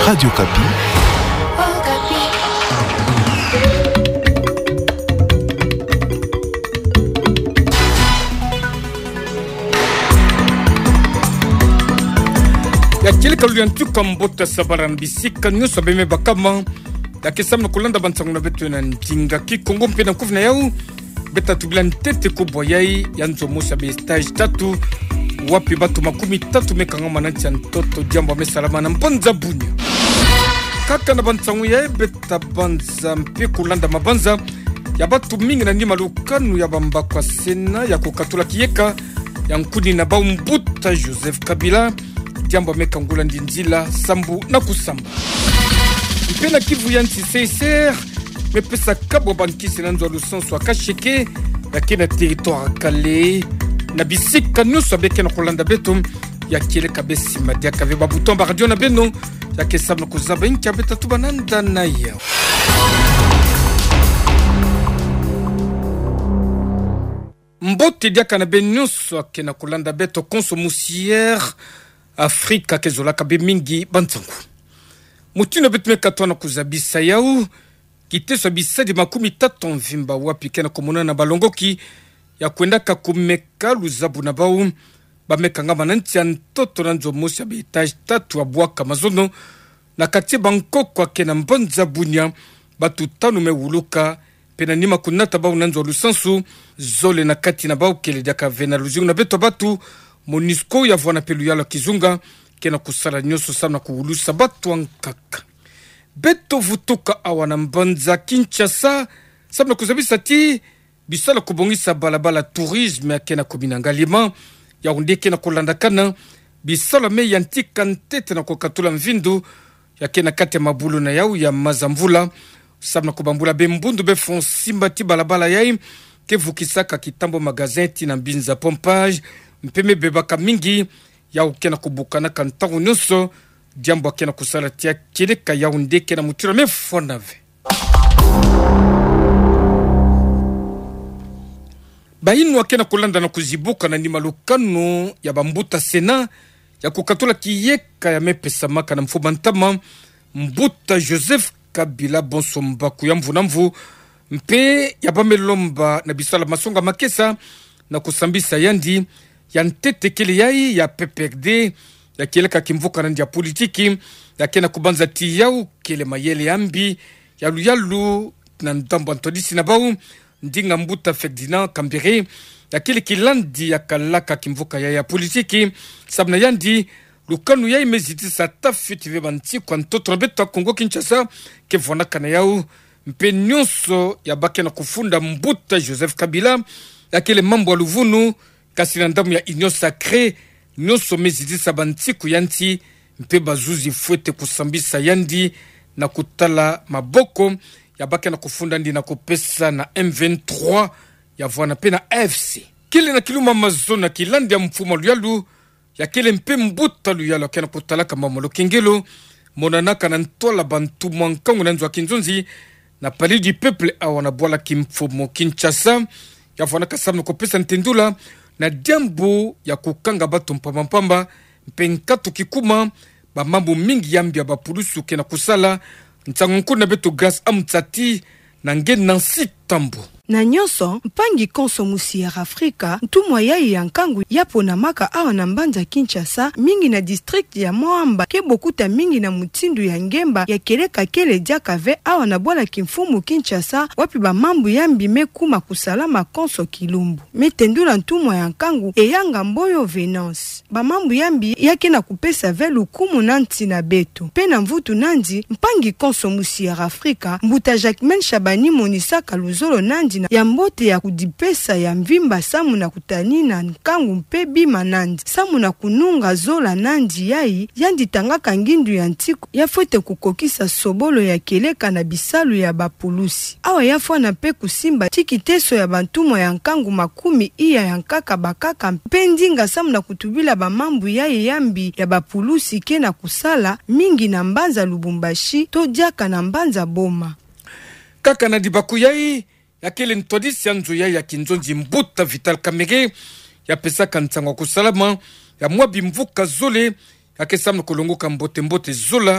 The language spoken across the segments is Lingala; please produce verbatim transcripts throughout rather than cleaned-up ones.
Radio Kapi. Ya kile kaluyantu kambota sabarambisika nyuso beme bakama ya kesamna kulanda bansanguna betu na njinga ki Kongo mpe na kufna yau beta tubilan tete kubwa yai yanzo musa be stage tatu wapi batu makumi tatu mekanga mananchi antoto jambo mesalama na mpanza bunya kaka na bansangu yai beta banza mpe kulanda mabanza ya batu mingi na nima lukanu ya bamba kwa sena ya kukatula kiyeka ya nkuni na bau mbuta Joseph Kabila jambo mekangula ndinjila sambu na kusamba mpena Kivu yanti seiser mepesa kabo bankisi na nzo lusanso akasheke yakena territoire kale na bisika nyuso beke na kolanda beto ya kile kabesi madia kave babuton ba radio na beno ya kesabno kuzaba inki abeta tubananda na ya mbote dia kana benyuso akena kolanda beto consomusière Afrika kezola kabe mingi bantangu mutino betme katwana kuzabisa yau kiteso bisa di makumi tatu mvimba wapi kena komuna na balongoki ya kwenda kakumeka luzabu na bau bameka ngama nanti antoto nanzo mosi ya etage tatu abwaka mazono na katie banko kwa kena mbonza bunya batu tanu mewuluka pena nima kunata bau nanzo lusansu zole na kati na bau kele diaka vena luzingu na beto batu Monisco ya vwana pelu yala kizunga kena kusala nyoso sana kuulusa batu wankaka beto vutuka awana mbanza Kinshasa sabna kuzabisa ti bisala kubongisa balabala tourisme ya kena kubinangalima ya unde kena kulandakana bisala me yantika ntete na kukatula mvindu ya kena kate mabulu na yau ya mazamvula sabna kubambula bembundu befon simba ti balabala yai kevukisaka kitambo magazin ti na mbinza pompage mpeme bebaka mingi ya ukena kubukana kantangu nyuso jambo akena kusala tia kileka ya unde kena mutura mefonave bainu akena kulanda na kuzibuka na nima lukano ya bambuta sena ya kukatula kiyeka ya mepesa maka na mfubantama mbuta Joseph Kabila bonsomba kuyamvu na mvu mpe ya bamelomba na bisala masonga makesa na kusambisa yandi ya ntete kele yai ya P P R D ya kele kakimvuka na ndia politiki ya kena kubanza tiyau kele mayele ambi ya luyalu na ndambo antodisi na bau ndinga mbuta Ferdinand Kambere ya kele kilandi ya kalaka kimvuka ya ya politiki sabna yandi lukanu yai meziti sa tafiti vebanti kwa ntoto na beto Kongo Kinshasa kevona kana yau mpe nyonso ya bake na kufunda mbuta Joseph Kabila ya kele mambo wa luvunu kasi na ndamu ya Union Sacrée nyonso mezidi sabantiku yanti mpe bazuzi fuete kusambisa yandi na kutala maboko ya bake na kufunda ndi na kupesa na M vingt-trois ya vwana pe na A F C kile na kiluma mazona kilandi ya mfumo luyalu ya kile mpe mbuta luyalu kena kutala kama molo kengelo monanaka na ntola bantu mwankangu na nzwa kinzonzi na pali du peuple awana bwala kimfumo Kinshasa ya vwana kasamu kupesa ntendula na jambo ya kukanga batu mpamba mpamba mpenkatu kikuma ba mambo mingi yambi ya bapulusu kena kusala ntsangu na beto gas amtsati na ngena sitambo na nyoso mpangi konsomusi ya Afrika ntumwa yai ya nkangu yapo na maka awa na mbanza Kinshasa mingi na district ya Moamba ke bokuta mingi na mutindu ya ngemba ya keleka kele diakave awa na bwala kimfumu Kinshasa wapi ba mambu yambi mekuma kusalama konso kilumbu metendula ntumwa ya nkangu eyanga mboyo Venance ba mambu yambi yake na kupesa velu kumu nanti na beto pena mvutu nandi mpangi konsomusi ya Afrika mbuta Jacquemaine Shabani Monisaka Luzolo nandi ya mbote ya kudipesa ya mvimba samu na kutanina nkangu mpe bima nandi samu na kununga zola nandi yai yandi tangaka ngindu ya ntiku ya fote kukokisa sobolo ya keleka na bisalu ya bapulusi awa ya fwa na pe kusimba tikiteso ya bantumo ya nkangu makumi iya ya nkaka bakaka mpe ndinga samu na kutubila bamambu yai yambi ya bapulusi ke na kusala mingi na mbanza Lubumbashi to diaka na mbanza Boma kaka na dibaku yai ya kele ntodisi ya nzo ya kinzonzi mbuta Vital Kamerhe ya pesa kantango kusalama ya mwabi mvuka zole ya kesamna kolongo kambote mbote zola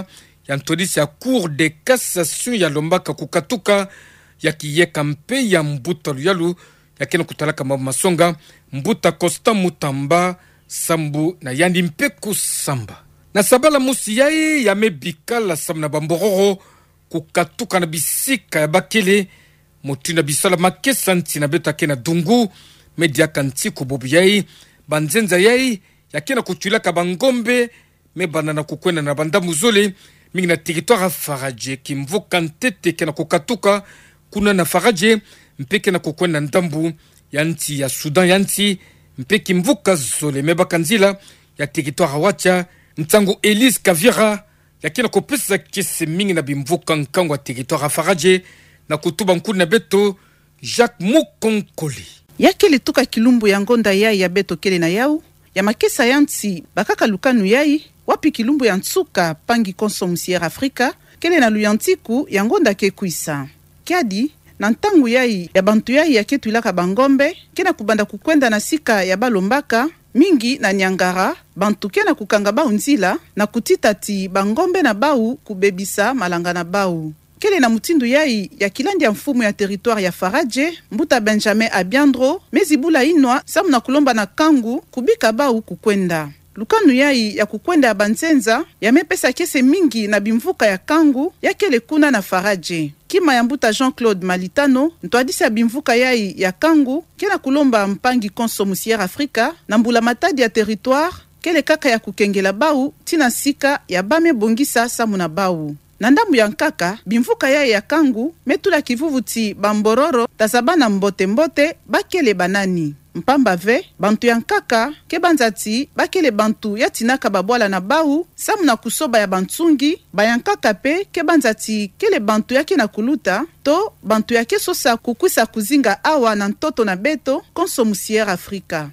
ya ntodisi ya cour de cassation ya lombaka kukatuka ya kiyeka mpe ya Mbuta Luyalu ya kena kutalaka mabu masonga Mbuta Costa Mutamba Sambu na yandi mpe kusamba na sabala musi yae ya mebikala sam na bambororo kukatuka na bisika ya bakele motina bisala makesa nti na beta kena dungu media kanti kubobu yae banzenza yae ya kena kutulaka bangombe me banana kukwena na banda muzole mingi na territoire Faraje kimvuka ntete kena kukatuka kuna na Faraje mpeke na kukwena ndambu yanti ya Sudan yanti mpeke mvuka zole meba kanzila ya territoire Wacha Ntango Elise Kavira ya kena kopesa kese mingi na bimvuka nkango wa territoire Faraje na kutuba nkuni na beto Jacques Mukonkoli ya kele tuka kilumbu ya ngonda yai ya beto kele na yau ya makesa yanti bakaka lukanu yai wapi kilumbu ya nsuka pangi konso musiere Afrika kele na luyantiku ya ngonda ke kuisa kiadi na ntangu yai ya bantu yai ya ketu ilaka bangombe kena kubanda kukwenda na sika ya balombaka mingi na Nyangara bantu kena kukanga bau nzila na kutitati bangombe na bau kubebisa malanga na bau kele na mutindu yai ya kilandi ya mfumu ya territoire ya Faraje Mbuta Benjamin Abiandro mezibula inwa samu na kulomba na kangu kubika bau kukwenda lukanu yai ya kukwenda ya banzenza ya mepesa kese mingi na bimvuka ya kangu ya kele kuna na Faraje kima ya Mbuta Jean-Claude Malitano ntwadisi ya bimvuka yai ya kangu kena kulomba mpangi konso musiere Afrika na mbula matadi ya territoire kele kaka ya kukengela bau tina sika ya bame bongisa samu na bau na ndambu ya nkaka bimvuka yai ya kangu metula kivuvuti bambororo tazabana mbote mbote bakele banani mpamba ve bantu ya nkaka ke banzati bakele bantu ya tinaka babwala na bau samu na kusoba ya bantsungi bayankaka pe ke banzati kele bantu yake na kuluta to bantu yake sosa kukwisa kuzinga awa na ntoto na beto konso musiere Afrika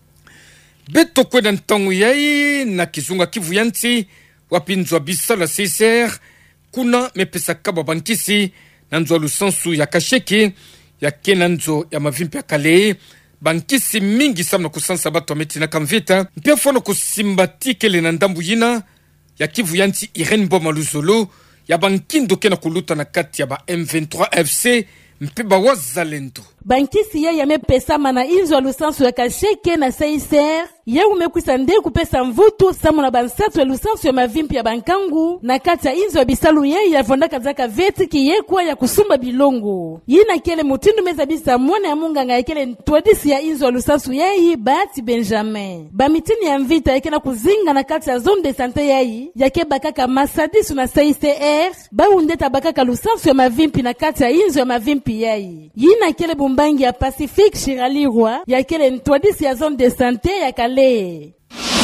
beto kwenda ntangu yai na kizunga kivu yanti wapinzwa bisala C C R kuna mepesa kaba bankisi na nzo lusansu ya kasheki ya kena nzo ya mavimpi ya kale bankisi mingi samna kusansa bato ametina kamvita mpia fono kusimbatikele na ndambu yina ya kivu yanti Irene Boma Luzolo ya bankindo kena kuluta na kati ya ba M vingt-trois F C mpiba wazalendo bankisi ya yamepesa mana inzo lusansu ya kasheke na C C R ya umekwisa nde kupesa mvutu samu na bansatu ya lusansu ya mavimpi ya bankangu na kati ya inzo ya bisalu ya ya vondaka zaka veti kiyekwa ya kusumba bilongo yina kele mutindu meza bisa mwana ya munganga ya kele ntwadisi ya inzo ya lusansu ya yi Bahati Benjamin ba mitini ya mvita ya kena kuzinga na kati ya zone de sante ya yi ya ke bakaka masadisu na C C R ba undeta bakaka lusansu ya mavimpi na kati ya inzo ya mavimpi ya yi yina kele mbangi ya Pacifique Shiralirwa ya kele ntwadisi ya zone de santé ya Kale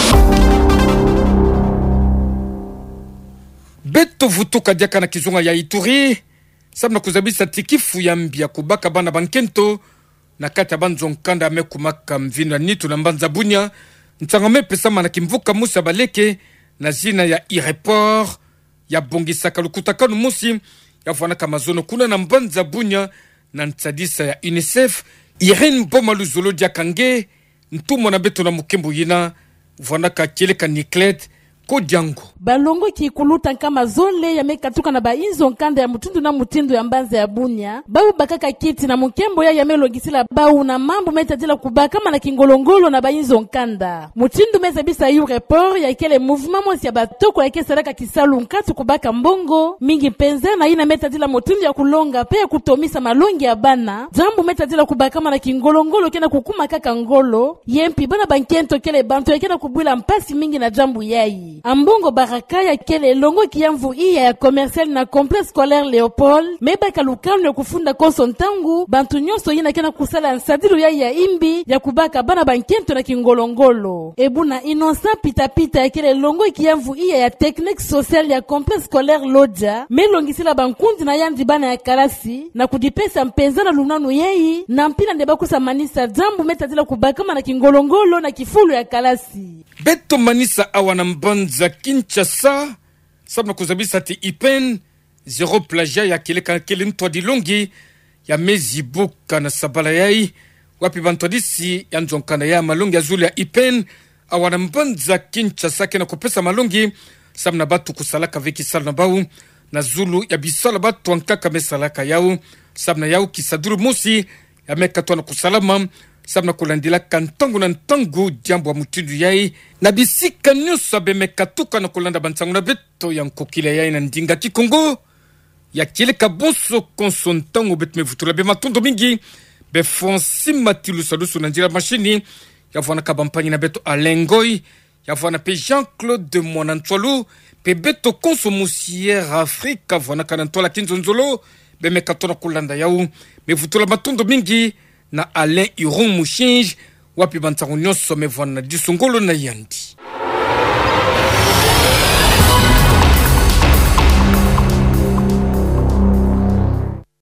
beto vutuka diaka na kizunga ya Ituri sabna kuzabisa tikifu ya mbia kubaka bana bankento na kati ya banzo nkanda amekumaka mvino ya nitu na mbanza bunya ntangame pesama na kimvuka musa baleke na zina ya aéroport ya bongisaka lukutakanu musi ya vanaka mazono kuna na mbanza bunya na ntsadisa ya UNICEF Irene Boma Luzolo diakange ntumo na beto na mukembo yina vanaka keleka Niclette Kodiango balongo kikuluta kama zole ya mekatuka na bainzo nkanda ya mutundu na mutindu ya mbanza ya bunya babu bakaka kiti na mukembo ya yamelogisila bau na mambo metatila kubaka kama na kingolongolo na bainzo nkanda mutindu meza bisa yu report ya kele mouvement mosi ya batoko ya kesalaka kisalu nkatu kubaka mbongo mingi penza na ina metatila mutindu ya kulonga pe ya kutomisa malongi ya bana jambu metatila kubaka kama na kingolongolo kena kukuma kaka ngolo yempi bana bankento kele bantu ya kena kubwila mpasi mingi na jambu yayi ambongo baraka ya kele longo kiamvu iya ya commercial na complexe scolaire Léopold meba kalukano ya kufunda konso ntangu bantu nyonso yina kena kusala nsadilu ya ya imbi ya kubaka bana bankento na kingolongolo ebuna innocent pita pita ya kele longo kiamvu iya ya technique sociale ya complexe scolaire Lodja melongisila bankundi na yandi bana ya kalasi na kudipesa mpenza na lunanu yeyi na mpila ndeba kusa manisa jambu metatila kubaka na kingolongolo na kifulu ya kalasi beto manisa awana mbanza Kinshasa sabna kuzabisa ti ipen zero plagia ya keleka kele ntwadi longi ya mezibuka na sabala yai wapi bantwadisi ya nzonkana ya malongi ya zuli ya ipen awana mbanza Kinshasa kena kupesa malongi samna batu kusalaka veki sala na bau na zulu ya bisala batu ankaka mesalaka yau samna yau kisaduru musi ya mekatwa na kusalama samna kulandila kantangu na ntangu jambo wa mutindu yai na bisika nyusa be mekatuka na kulanda bantangu na beto ya nkokile yai na ndinga kikongo ya kile kabonso konsontangu betu mevutula be matundo mingi be fonsi matilu salusu na njira machini ya vwana kabampanyi na beto alengoi ya vwana pe Jean-Claude Mwanantwalu pe beto konsomusiere Afrika vwana kanantwala kinzonzolo be mekatona kulanda yau mevutula matundo mingi na Alain Iron Mushinj wapi bantangu nyoso me vwana disungolo na yandi